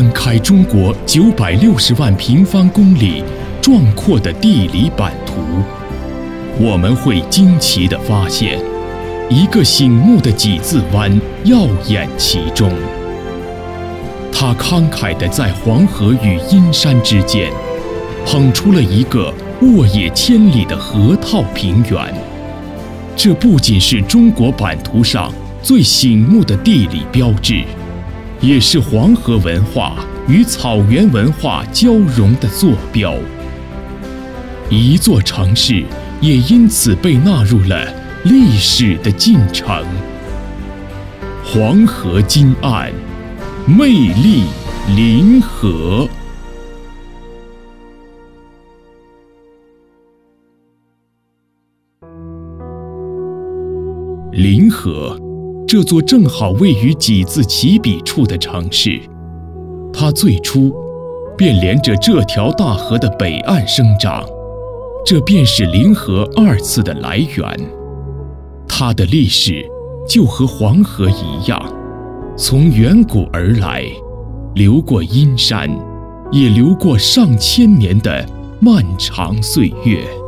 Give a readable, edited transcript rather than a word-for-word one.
翻开中国960万平方公里壮阔的地理版图，我们会惊奇地发现，一个醒目的几字湾耀眼其中。它慷慨地在黄河与阴山之间，捧出了一个沃野千里的河套平原。这不仅是中国版图上最醒目的地理标志，也是黄河文化与草原文化交融的坐标。一座城市也因此被纳入了历史的进程。黄河金岸，魅力临河。临河，这座正好位于几字起笔处的城市，它最初便连着这条大河的北岸生长，这便是临河二字的来源。它的历史就和黄河一样，从远古而来，流过阴山，也流过上千年的漫长岁月。